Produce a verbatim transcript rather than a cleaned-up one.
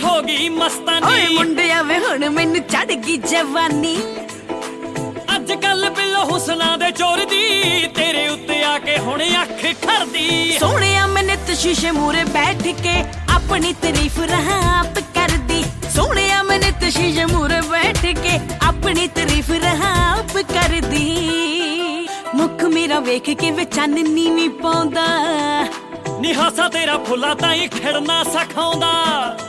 ਹੋ ਗਈ ਮਸਤਾਨੀ। ਓਏ ਮੁੰਡਿਆ ਵੇ ਹੁਣ ਮੈਨੂੰ ਚੜ ਗਈ ਜਵਾਨੀ। ਅੱਜ ਕੱਲ ਬਿੱਲੋ ਹੁਸਨਾ ਦੇ ਚੋਰ ਦੀ ਤੇਰੇ ਉੱਤੇ ਆ ਕੇ ਹੁਣ ਅੱਖ ਖੜਦੀ। ਸੋਹਣਿਆ ਮੈਂ ਨਿੱਤ ਸ਼ੀਸ਼ੇ ਮੂਰੇ ਬੈਠ ਕੇ ਆਪਣੀ ਤਾਰੀਫ ਰਹਾ ਆਪ ਕਰਦੀ। ਸੋਹਣਿਆ ਮੈਂ ਨਿੱਤ ਸ਼ੀਸ਼ੇ ਮੂਰੇ ਬੈਠ ਕੇ ਆਪਣੀ ਤਾਰੀਫ ਰਹਾ ਆਪ ਕਰਦੀ। ਮੁੱਖ ਮੇਰਾ ਵੇਖ ਕੇ ਵੇ ਚਾਨਣੀ ਨਹੀਂ ਪਾਉਂਦਾ। ਨੀ ਹਾਸਾ ਤੇਰਾ ਫੁੱਲਾਂ ਤਾਈਂ ਖਿੜਨਾ ਸਿਖਾਉਂਦਾ।